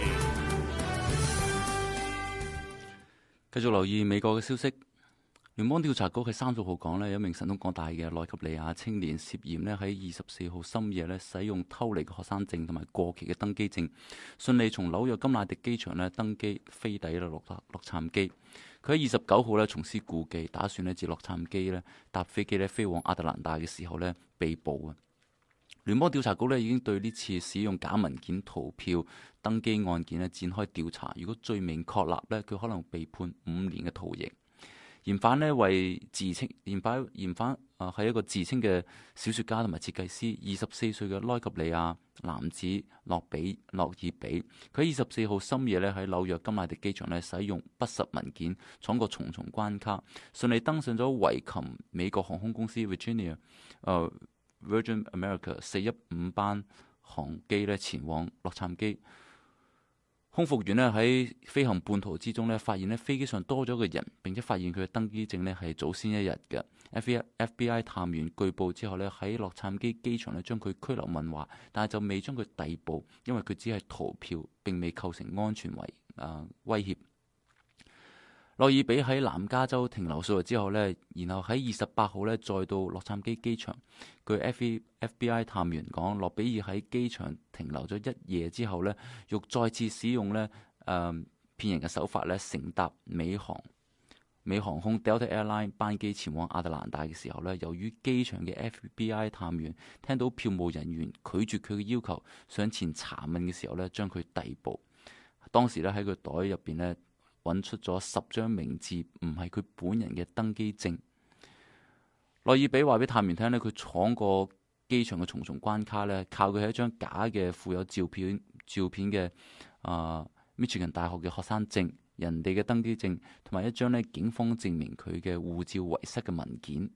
繼續留意美國嘅消息。聯邦調查局喺三十號講呢，有一名神通廣大嘅內及利亞青年涉嫌呢喺二十四號深夜呢使用偷嚟嘅學生證同埋過期嘅登機證，順利從紐約金乃迪機場呢登機飛抵啦洛洛杉磯。佢喺二十九號呢重施故技，打算呢自洛杉磯呢搭飛機呢飛往亞特蘭大嘅時候呢被捕啊！聯邦調查局呢已經對呢次使用假文件逃票登機案件呢展開調查。如果罪名確立呢，佢可能被判五年嘅徒刑。嫌犯呢為自稱嫌犯嫌犯啊係一個自稱嘅小說家同埋設計師，二十四歲嘅埃及利亞男子洛比洛爾比。佢喺二十四號深夜呢喺紐約金乃迪機場呢使用不實文件闖過重重關卡，順利登上咗維琴美國航空公司 Virginia 誒、uh, Virgin America 四一五班航機咧前往洛杉磯。空服員咧喺飛行半途之中咧，發現咧飛機上多咗個人，並且發現佢嘅登機證咧係早先一日嘅。F B I 探員據報之後咧喺洛杉磯機場咧將佢拘留問話，但係就未將佢逮捕，因為佢只係逃票，並未構成安全危啊、呃、威脅。洛爾比喺南加州停留數日之後呢，然後喺二十八號呢再到洛杉磯機場。據 F B I 探員講，洛比爾喺機場停留咗一夜之後呢，欲再次使用呢誒騙人嘅手法呢乘搭美航美航空 Delta Airline 班機前往亞特蘭大嘅時候呢，由於機場嘅 F B I 探員聽到票務人員拒絕佢嘅要求，上前查問嘅時候呢，將佢逮捕。當時呢喺佢袋入邊呢，揾出咗十張名字唔係佢本人嘅登機證。洛爾比話俾探員聽呢，佢闖過機場嘅重重關卡呢，靠佢係一張假嘅附有照片照片嘅啊 Michigan 大學嘅學生證、人哋嘅登機證同埋一張呢警方證明佢嘅護照遺失嘅文件。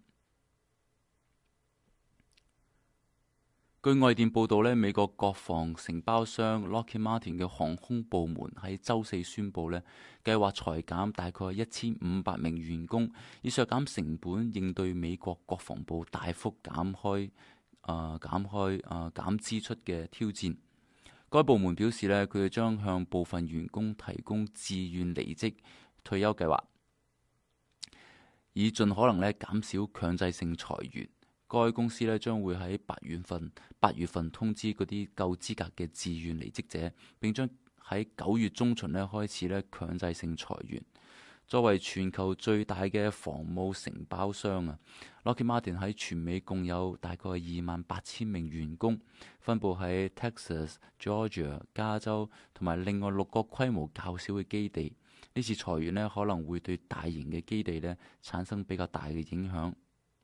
據外電報道呢，美國國防承包商 Lockheed Martin 嘅航空部門喺週四宣布呢，計劃裁減大概一千五百名員工，以削減成本，應對美國國防部大幅減開啊、呃、減開啊、呃、減支出嘅挑戰。該部門表示呢，佢哋將向部分員工提供自願離職退休計劃，以盡可能呢減少強制性裁員。該公司咧將會喺八月份八月份通知嗰啲夠資格嘅自願離職者，並將喺九月中旬咧開始咧強制性裁員。作為全球最大嘅防務承包商啊，Lockheed Martin 喺全美共有大概二萬八千名員工，分佈喺 Texas、Georgia、加州同埋另外六個規模較小嘅基地。呢次裁員咧可能會對大型嘅基地咧產生比較大嘅影響。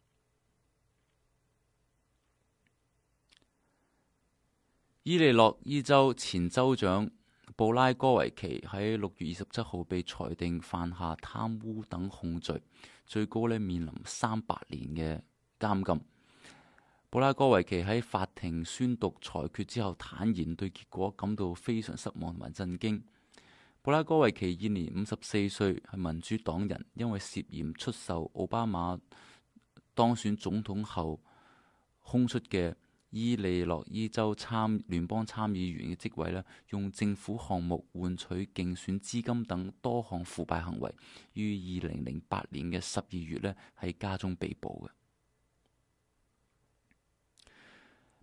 伊利諾伊州前州長布拉戈維奇喺六月二十七號被裁定犯下貪污等控罪，最高咧面臨三百年嘅監禁。布拉戈維奇喺法庭宣讀裁決之後，坦言對結果感到非常失望同埋震驚。布拉戈維奇現年五十四歲，係民主黨人，因為涉嫌出售奧巴馬當選總統後空出嘅伊利諾伊州參聯邦參議員嘅職位呢，用政府項目換取競選資金等多項腐敗行為，於二零零八年嘅十二月呢喺家中被捕嘅。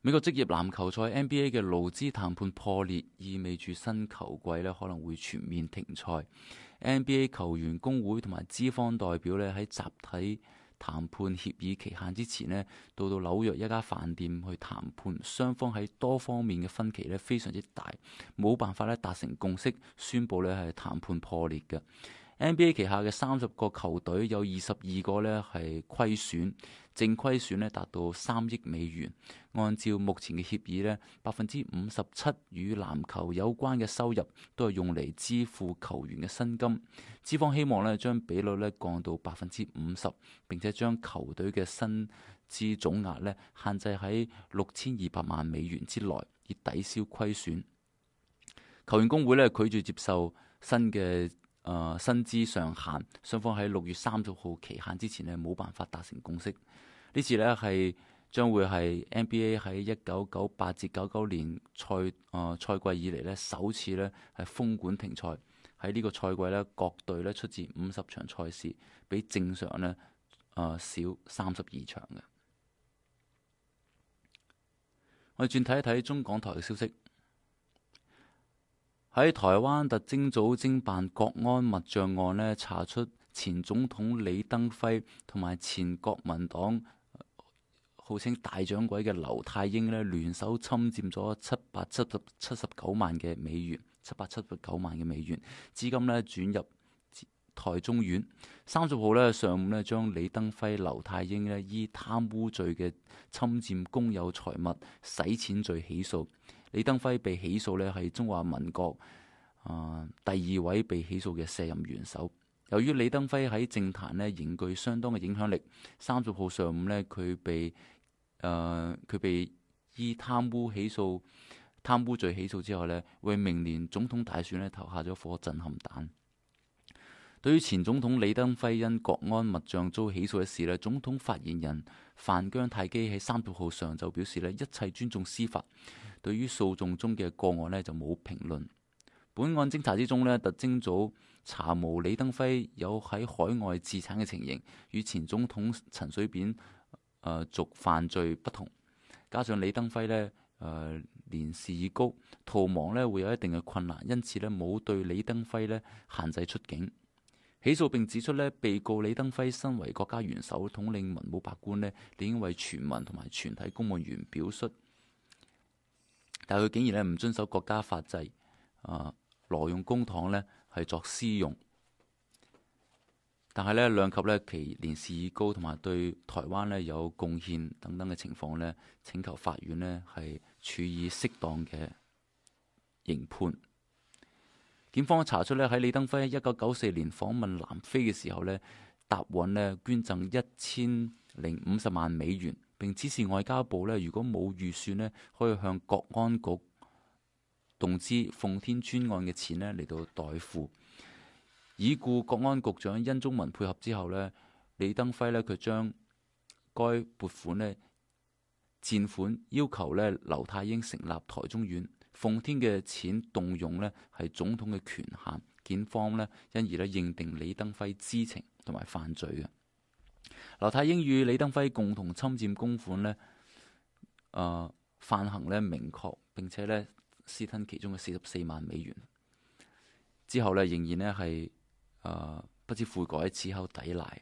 美國職業籃球賽 N B A 嘅勞資談判破裂，意味住新球季咧可能會全面停賽。N B A 球員工會同埋資方代表咧喺集體談判協議期限之前咧，到到紐約一家飯店去談判，雙方喺多方面嘅分歧咧非常之大，冇辦法咧達成共識，宣佈咧係談判破裂嘅。N B A 旗下嘅三十個球隊有二十二個咧係虧損，淨虧損咧達到三億美元。按照目前嘅協議咧，百分之五十七與籃球有關嘅收入都係用嚟支付球員嘅薪金。資方希望咧將比率咧降到百分之五十，並且將球隊嘅薪資總額咧限制喺六千二百萬美元之內，以抵消虧損。球員工會咧拒絕接受新嘅誒薪資上限，雙方喺六月三十號期限之前咧冇辦法達成共識。呢次咧係將會係 N B A 喺一九九八至九九年賽誒賽季以嚟咧首次咧係封館停賽。喺呢個賽季咧，各隊咧出戰五十場賽事，比正常咧誒少三十二場嘅。我哋轉睇一睇中港台嘅消息。喺台灣特偵組偵辦國安密賬案呢，查出前總統李登輝同埋前國民黨號稱大掌櫃嘅劉太英呢，聯手侵佔咗七百七十七十九萬嘅美元，七百七十九萬嘅美元資金呢轉入台中院。三十號呢上午呢，將李登輝、劉太英呢依貪污罪嘅侵佔公有財物、洗錢罪起訴。李登輝被起訴呢係中華民國啊、呃、第二位被起訴嘅卸任元首。由於李登輝喺政壇呢仍具相當嘅影響力，三十號上午呢，佢被誒佢、呃、被依貪污起訴、貪污罪起訴之後呢，為明年總統大選呢投下咗顆震撼彈。對於前總統李登輝因國安密賬遭起訴一事呢，總統發言人范姜泰基喺三十號上晝表示呢，一切尊重司法。對於訴訟中嘅個案呢，就冇評論。本案偵查之中呢，特偵組查無李登輝有喺海外自產嘅情形，與前總統陳水扁誒族、呃、犯罪不同。加上李登輝呢誒、呃、年事已高，逃亡呢會有一定嘅困難，因此呢冇對李登輝呢限制出境。起訴並指出呢，被告李登輝身為國家元首、統領文武百官呢，已經為全民同埋全體公務員表率。但係佢竟然咧唔遵守國家法制，啊，挪用公帑咧係作私用。但係咧量及咧其年事已高同埋對台灣咧有貢獻等等嘅情況咧，請求法院咧係處以適當嘅刑判。檢方查出咧喺李登輝一九九四年訪問南非嘅時候咧，答允咧捐贈一千零五十萬美元。並指示外交部呢，如果冇預算呢，可以向國安局動資奉天專案嘅錢呢嚟到代付。已故國安局長殷宗文配合之後呢，李登輝呢，佢將該撥款呢佔款要求呢劉太英成立台中院，奉天嘅錢動用呢係總統嘅權限。檢方呢因而呢認定李登輝知情同埋犯罪嘅。劉太英與李登輝共同侵佔公款呢，誒、呃、犯行呢明確，並且呢私吞其中嘅四十四萬美元。之後呢，仍然呢係誒、呃、不知悔改，此後抵賴。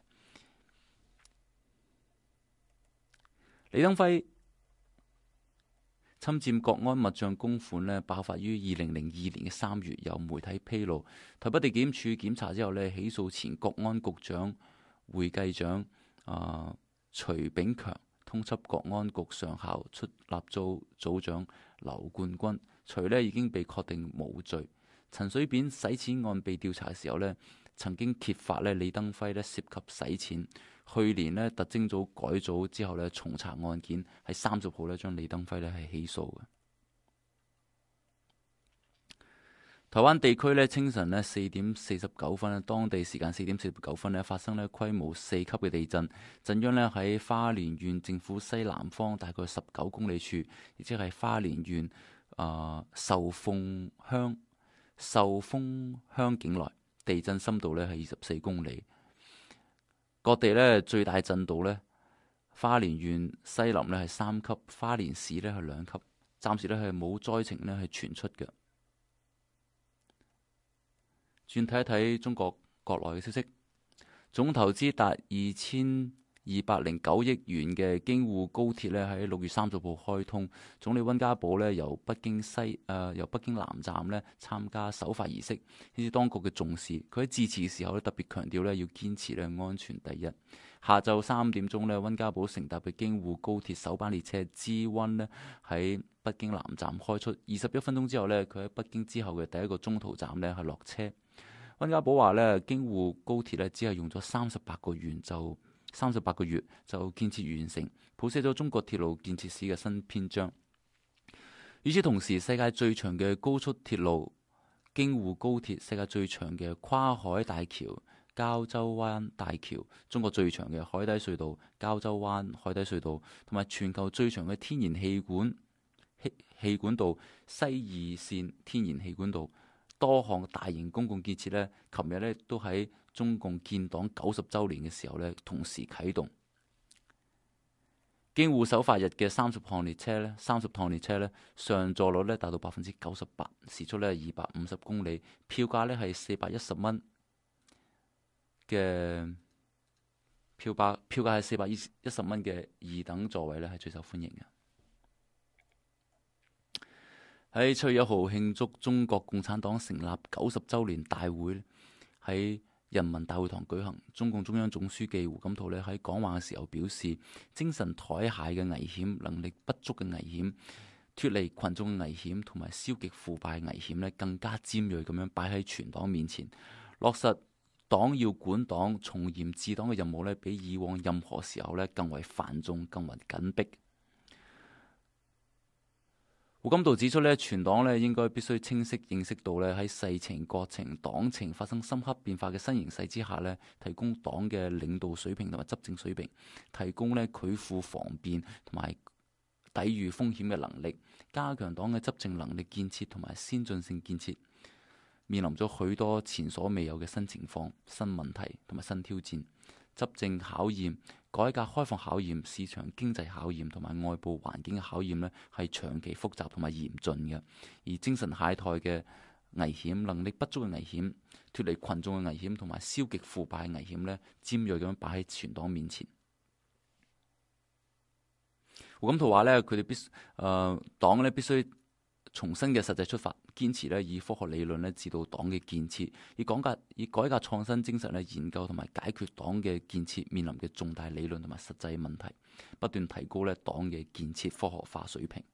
李登輝侵佔國安密賬公款呢，爆發於二零零二年嘅三月，有媒體披露。台北地檢署檢查之後呢，起訴前國安局長、會計長啊、呃、徐炳強，通緝國安局上校出納組組長劉冠軍。徐呢已經被確定無罪。陳水扁洗錢案被調查嘅時候呢，曾經揭發呢李登輝呢涉及洗錢。去年呢特偵組改組之後呢，重查案件，喺三十號呢將李登輝呢係起訴嘅。台灣地區咧清晨咧四點四十九分，當地時間四點四十九分咧發生咧規模四級嘅地震，震央咧喺花蓮縣政府西南方大概十九公里處，亦即係花蓮縣啊壽豐鄉壽豐鄉境內，地震深度咧係二十四公里。各地咧最大震度咧花蓮縣西林呢係三級，花蓮市呢係兩級，暫時呢係冇災情呢係傳出嘅。轉睇一睇中國國內嘅消息，總投資達二千二百零九億元嘅京滬高鐵呢喺六月三十號開通，總理溫家寶呢由北京西誒、呃、由北京南站呢參加首發儀式，顯示當局嘅重視。佢喺致辭嘅時候呢特別強調呢要堅持呢安全第一。下晝三點鐘呢，溫家寶乘搭嘅京滬高鐵首班列車 G 一 呢喺北京南站開出，二十一分鐘之後呢，佢喺北京之後嘅第一個中途站呢係落車。溫家寶話呢，京滬高鐵呢只係用咗三十八個月就三十八個月就建設完成，譜寫咗中國鐵路建設史嘅新篇章。與此同時，世界最長嘅高速鐵路京滬高鐵、世界最長嘅跨海大橋膠州灣大橋、中國最長嘅海底隧道膠州灣海底隧道，同埋全球最長嘅天然氣管氣氣管道西二線天然氣管道，多項大型公共建設呢，琴日呢都喺中共建黨九十週年嘅時候呢同時啟動。京滬首發日嘅三十趟列車呢，三十趟列車呢上座率呢達到百分之九十八，時速呢二百五十公里，票價呢係四百一十蚊嘅票價，票價係四百一十蚊嘅二等座位呢係最受歡迎嘅。喺七月一號慶祝中國共產黨成立九十週年大會喺人民大會堂舉行，中共中央總書記胡錦濤咧喺講話嘅時候表示，精神怠懈嘅危險、能力不足嘅危險、脫離群眾嘅危險同埋消極腐敗嘅危險咧，更加尖銳咁樣擺喺全黨面前，落實黨要管黨、從嚴治黨嘅任務咧，比以往任何時候咧更為繁重、更為緊迫。胡錦濤指出咧，全黨咧應該必須清晰認識到咧喺世情、國情、黨情發生深刻變化嘅新形勢之下咧，提供黨嘅領導水平同埋執政水平，提供咧拒負防變同埋抵禦風險嘅能力，加強黨嘅執政能力建設同埋先進性建設。面臨咗許多前所未有嘅新情況、新問題同埋新挑戰，執政考驗、改革開放考驗、市場經濟考驗同埋外部環境嘅考驗呢係長期複雜同埋嚴峻嘅。而精神懈怠嘅危險、能力不足嘅危險、脫離群眾嘅危險同埋消極腐敗嘅危險呢，尖銳咁樣擺喺全黨面前。胡錦濤話呢，佢哋必須誒、呃、黨呢必須從新嘅實際出發，堅持咧以科學理論咧指導黨嘅建設，以改革以改革創新精神咧研究同埋解決黨嘅建設面臨嘅重大理論同埋實際問題，不斷提高咧黨嘅建設科學化水平。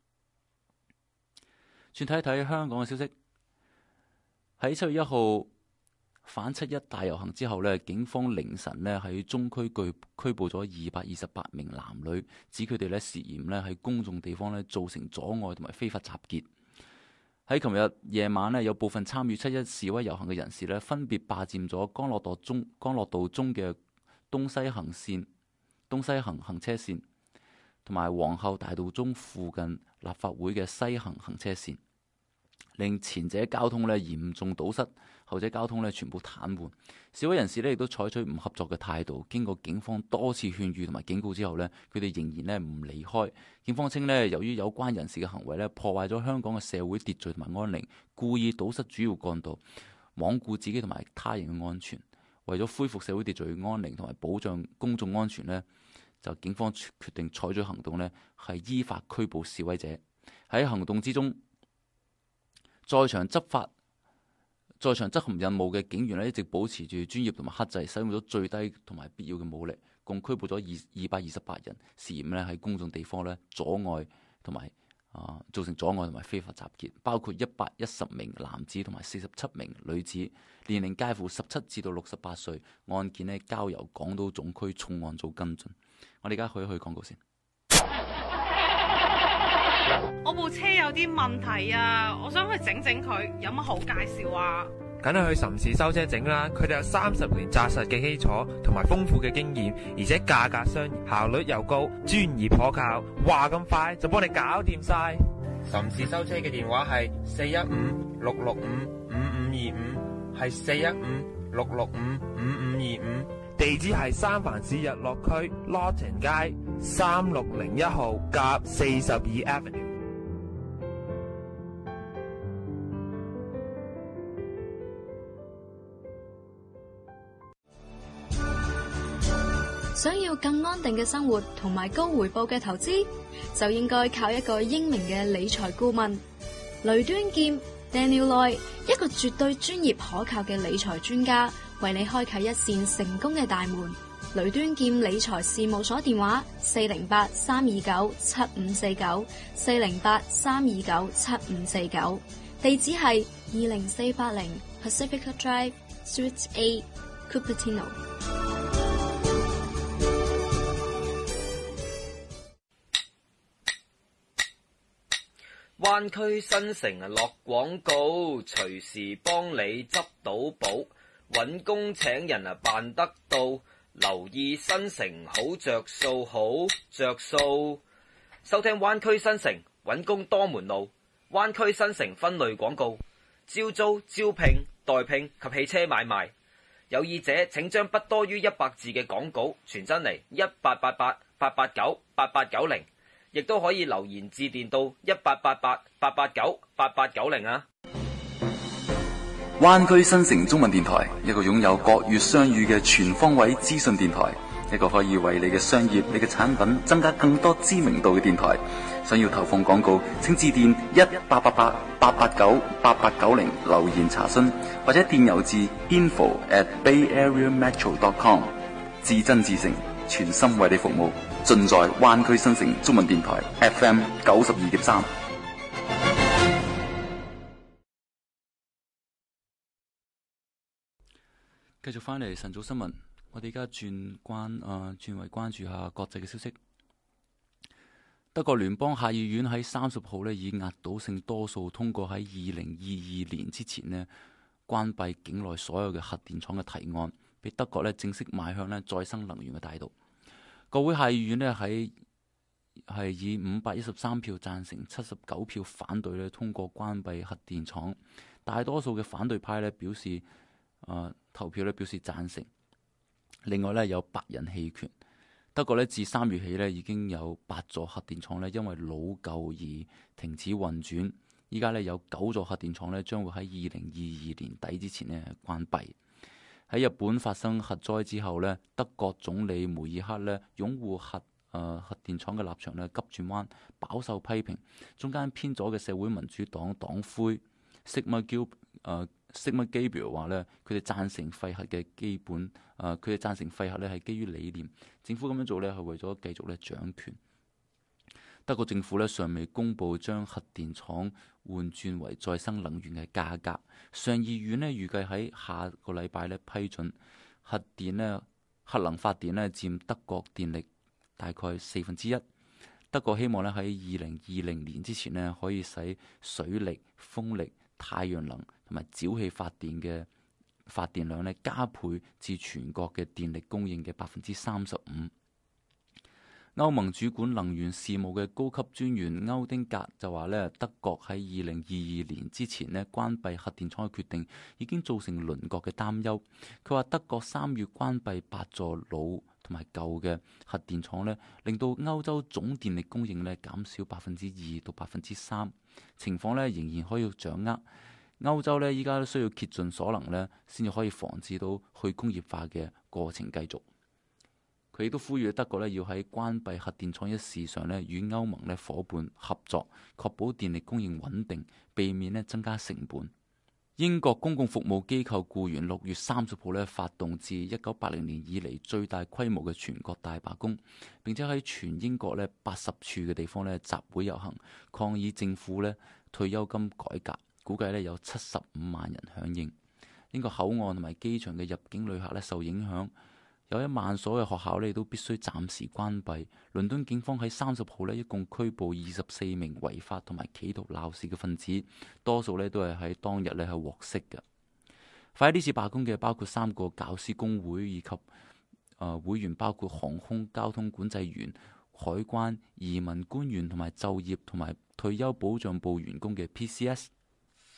轉睇一睇香港嘅消息，喺七月一號反七一大遊行之後咧，警方凌晨咧喺中區拘拘捕咗二百二十八名男女，指佢哋咧涉嫌咧喺公眾地方咧造成阻礙同埋非法集結。喺琴日夜晚咧，有部分參與七一示威遊行嘅人士咧，分別霸佔咗干諾道中干諾道中嘅東西行線、東西行行車線，同埋皇后大道中附近立法會嘅西行行車線，令前者交通咧嚴重堵塞，後者交通咧全部癱瘓。示威人士咧亦都採取唔合作嘅態度，經過警方多次勸喻同埋警告之後咧，佢哋仍然咧唔離開。警方稱咧，由於有關人士嘅行為咧破壞咗香港嘅社會秩序同埋安寧，故意堵塞主要幹道，罔顧自己同埋他人嘅安全。為咗恢復社會秩序、安寧同埋保障公眾安全咧，就警方決定採取行動咧，係依法拘捕示威者。喺行動之中，在場執法、在場執行任務嘅警員咧，一直保持住專業同埋克制，使用咗最低同埋必要嘅武力，共拘捕咗二二百二十八人，涉嫌咧喺公眾地方咧阻礙同埋啊造成阻礙同埋非法集結，包括一百一十名男子同埋四十七名女子，年齡介乎十七至到六十八歲。案件咧交由港島總區重案組跟進。我哋而家去一去廣告先。 我部車有啲問題啊，我想去整整佢，有乜好介紹啊？ 梗係去岑氏修車整啦，佢哋有三十年紮實嘅基礎同埋豐富嘅經驗，而且價格相宜，效率又高，專業可靠，話咁快就幫你搞掂晒。岑氏修車嘅電話係四一五六六五五五二五，係四一五六六五五五二五。 地址係三藩市日落區 Lawton 街三六零一號夾四十二 Avenue。 想要更安定嘅生活同埋高回報嘅投資，就應該靠一個英明嘅理財顧問雷端劍 Daniel Loy， 一個絕對專業可靠嘅理財專家，為你開啟一扇成功嘅大門。雷端劍理財事務所電話：四零八三二九七五四九，四零八三二九七五四九，地址係二零四八零 Pacifica Drive Suite A Cupertino。 灣區新城啊，落廣告，隨時幫你執到寶，搵工請人啊辦得到，留意新城好着數，好着數。收聽灣區新城，搵工多門路，灣區新城分類廣告，招租、招聘、代聘及汽車買賣。有意者請將不多於一百字嘅廣告傳真嚟一八八八八八九八八九零。亦都可以留言致電到一八八八八八九八八九零啊！ 灣區新城中文電台，一個擁有國粵雙語嘅全方位資訊電台，一個可以為你嘅商業、你嘅產品增加更多知名度嘅電台。想要投放廣告，請致電一八八八八八九八八九零留言查詢，或者電郵至 info at bayareametro dot com。至真至誠，全心為你服務。盡在灣區新城中文電台 F M 九十二點三。 繼續翻嚟晨早新聞，我哋而家轉關啊，轉為關注下國際嘅消息。德國聯邦下議院喺三十號呢以壓倒性多數通過喺二零二二年之前呢關閉境內所有嘅核電廠嘅提案，俾德國呢正式邁向呢再生能源嘅大道。國會下議院呢喺係以五百一十三票贊成、七十九票反對呢通過關閉核電廠。大多數嘅反對派呢表示，誒、呃、投票呢表示贊成。另外呢有八人棄權。德國呢自三月起呢已經有八座核電廠呢因為老舊而停止運轉。依家呢有九座核電廠呢將會喺二零二二年底之前呢關閉。喺日本發生核災之後呢，德國總理梅爾克呢擁護核誒、呃、核電廠嘅立場呢急轉彎，飽受批評。中間偏左嘅社會民主黨黨魁 Sigmar Gabriel 誒 Sigmar Gabriel 話呢，佢哋贊成廢核嘅基本誒，佢哋贊成廢核呢係基於理念。政府咁樣做呢係為咗繼續呢掌權。德國政府呢尚未公布將核電廠換轉為再生能源嘅價格。上議院呢預計喺下個禮拜呢批准核電呢核能發電呢佔德國電力大概四分之一。德國希望呢喺二零二零年之前呢可以使水力、風力、太陽能同埋沼氣發電嘅發電量呢加倍至全國嘅電力供應嘅百分之三十五。歐盟主管能源事務嘅高級專員歐丁格就話呢，德國喺二零二二年之前呢關閉核電廠嘅決定已經造成鄰國嘅擔憂。佢話德國三月關閉八座老同埋舊嘅核電廠呢，令到歐洲總電力供應呢減少百分之二到百分之三，情況呢仍然可以掌握。歐洲呢依家都需要竭盡所能呢，先至可以防止到去工業化嘅過程繼續。佢亦都呼籲德國呢要喺關閉核電廠一事上呢，與歐盟呢夥伴合作，確保電力供應穩定，避免呢增加成本。英國公共服務機構僱員六月三十號呢發動自一九八零年以嚟最大規模嘅全國大罷工，並且喺全英國呢八十處嘅地方呢集會遊行，抗議政府呢退休金改革。估計呢有七十五萬人響應。英國口岸同埋機場嘅入境旅客呢受影響。有一萬所嘅學校呢都必須暫時關閉。倫敦警方喺三十號呢一共拘捕二十四名違法同埋企圖鬧事嘅分子，多數呢都係喺當日呢係獲釋嘅。發起呢次罷工嘅包括三個教師工會以及誒、呃、會員，包括航空交通管制員、海關、移民官員同埋就業同埋退休保障部員工嘅 P C S。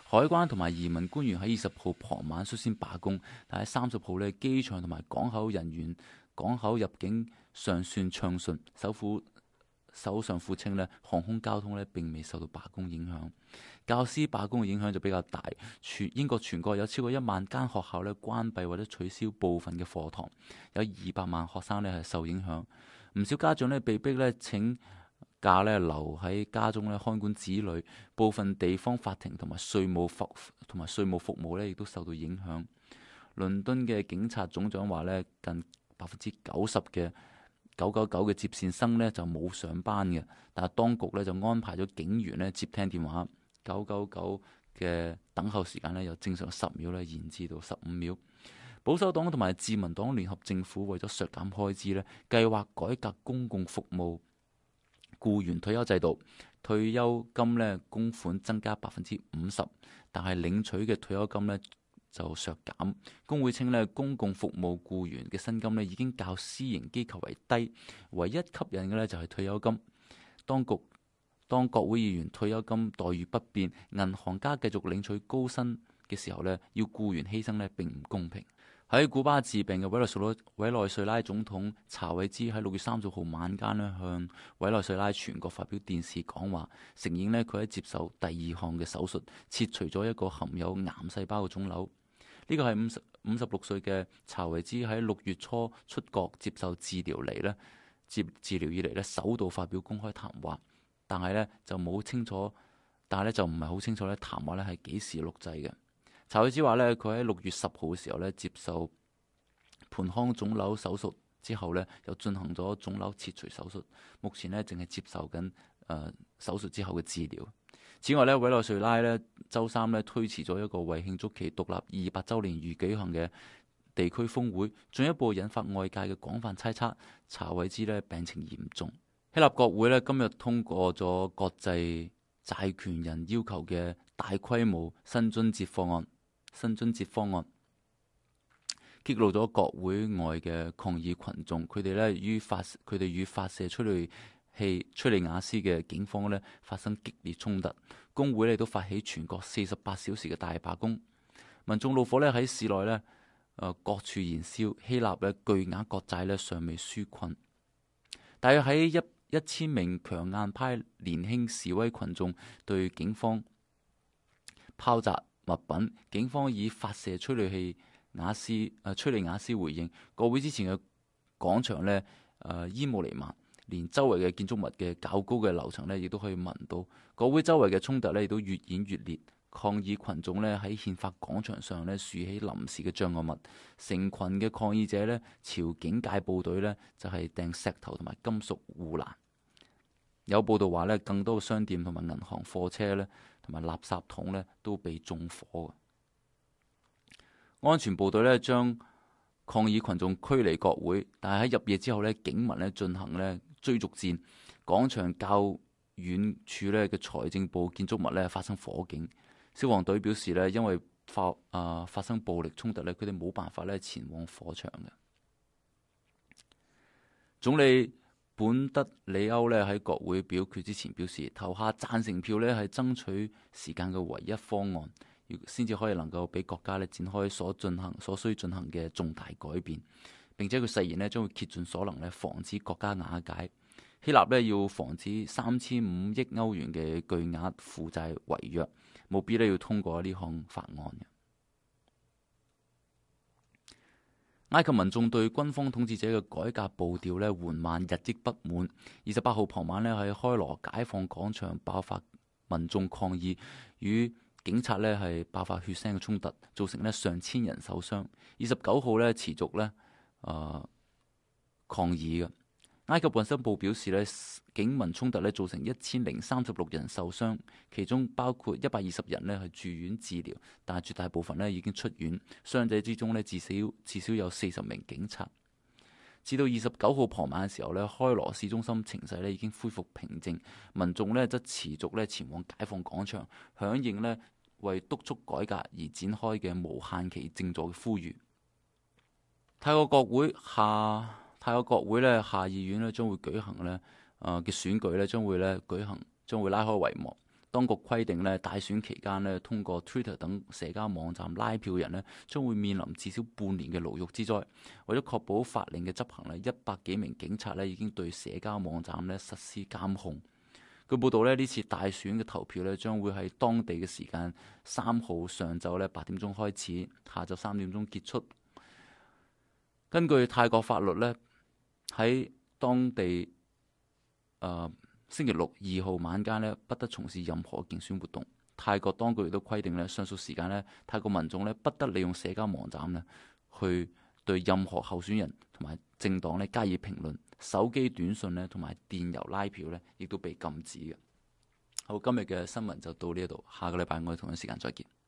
海關同埋移民官員喺二十號傍晚率先罷工，但喺三十號呢，機場同埋港口人員港口入境尚算暢順。首府首相府稱呢，航空交通呢並未受到罷工影響。教師罷工嘅影響就比較大，全英國全國有超過一萬間學校呢關閉或者取消部分嘅課堂，有二百萬學生呢係受影響。唔少家長呢被逼呢請假呢留喺家中呢看管子女，部分地方法庭同埋稅務服同埋稅務服務呢亦都受到影響。倫敦嘅警察總長話呢，近百分之九十嘅九九九嘅接線生呢就冇上班嘅，但係當局呢就安排咗警員呢接聽電話。九九九嘅等候時間呢由正常十秒呢延至到十五秒。保守黨同埋自民黨聯合政府為咗削減開支呢，計劃改革公共服務僱員退休制度，退休金呢供款增加百分之五十，但係領取嘅退休金呢就削減。工會稱呢，公共服務僱員嘅薪金呢已經較私營機構為低，唯一吸引嘅呢就係退休金。當局當國會議員退休金待遇不變，銀行家繼續領取高薪嘅時候呢，要僱員犧牲呢並唔公平。喺古巴治病嘅委內瑞拉委內瑞拉總統查韋茲喺六月三十號晚間呢向委內瑞拉全國發表電視講話，承認呢佢喺接受第二項嘅手術，切除咗一個含有癌細胞嘅腫瘤。呢個係五十五十六歲嘅查韋茲喺六月初出國接受治療嚟呢接治療以嚟呢首度發表公開談話，但係呢就冇清楚，但係呢就唔係好清楚呢談話呢係幾時錄製嘅。查韋茲話呢，佢喺六月十號嘅時候呢接受盆腔腫瘤手術之後呢，又進行咗腫瘤切除手術，目前呢，正係接受緊誒、呃、手術之後嘅治療。此外呢，委內瑞拉呢週三呢推遲咗一個為慶祝其獨立二百週年而舉行嘅地區峰會，進一步引發外界嘅廣泛猜測，查韋茲呢病情嚴重。希臘國會呢今日通過咗國際債權人要求嘅大規模新津貼方案。新津貼方案激怒咗國會外嘅抗議群眾，佢哋咧與發佢哋與發射催淚氣催淚瓦斯嘅警方咧發生激烈衝突。工會咧都發起全國四十八小時嘅大罷工，民眾怒火咧喺市內咧誒各處燃燒。希臘嘅巨額國債咧尚未紓困，大約喺一一千名強硬派年輕示威群眾對警方拋擲物品，警方以發射催淚氣瓦斯誒、呃、催淚瓦斯回應。國會之前嘅廣場呢，誒、呃、煙霧彌漫，連周圍嘅建築物嘅較高嘅樓層呢，亦都可以聞到。國會周圍嘅衝突呢，亦都越演越烈。抗議群眾呢，喺憲法廣場上呢，豎起臨時嘅障礙物，成群嘅抗議者呢，朝警戒部隊呢，就係、是、掟石頭同埋金屬護欄。有報道話呢，更多嘅商店同埋銀行貨車呢，同埋垃圾桶呢都被縱火。安全部隊呢將抗議群眾驅離國會，但係喺入夜之後呢，警民呢進行呢追逐戰。廣場較遠處呢嘅財政部建築物呢發生火警。消防隊表示呢，因為發啊、呃、發生暴力衝突呢，佢哋冇辦法呢前往火場嘅。總理本德里歐呢喺國會表決之前表示，投下贊成票呢係爭取時間嘅唯一方案，先至可以能夠俾國家呢展開所進行所需進行嘅重大改變。並且佢誓言呢將會竭盡所能呢防止國家瓦解。希臘呢要防止三千五億歐元嘅巨額負債違約，務必呢要通過呢項法案嘅。埃及民眾對軍方統治者嘅改革步調呢緩慢日益不滿。二十八號傍晚呢喺開羅解放廣場爆發民眾抗議，與警察呢係爆發血腥嘅衝突，造成呢上千人受傷。二十九號呢持續呢誒、呃、抗議嘅。埃及衛生部表示呢，警民衝突呢造成一千零三十六人受傷，其中包括一百二十人呢係住院治療，但係絕大部分呢已經出院。傷者之中呢，至少至少有四十名警察。至到二十九號傍晚嘅時候呢，開羅市中心情勢呢已經恢復平靜，民眾呢則持續呢前往解放廣場，響應呢為督促改革而展開嘅無限期靜坐嘅呼籲。泰國國會下。泰國國會咧下議院咧將會舉行咧，誒嘅選舉咧將會咧舉行，將會拉開帷幕。 當局規定咧，大選期間咧，通過 Twitter 等社交網站拉票嘅人咧，將會面臨至少半年嘅牢獄之災。為咗確保法令嘅執行咧，一百幾名警察咧已經對社交網站咧實施監控。據報道咧，呢次大選嘅投票咧將會喺當地嘅時間三號上晝咧八點鐘開始，下晝三點鐘結束。根據泰國法律咧，喺當地誒、呃星期六二號晚間咧，不得從事任何競選活動。泰國當局亦都規定咧，上述時間咧，泰國民眾咧不得利用社交網站咧去對任何候選人同埋政黨咧加以評論。手機短信咧同埋電郵拉票咧，亦都被禁止嘅。好，今日嘅新聞就到呢一度，下個禮拜我哋同一時間再見。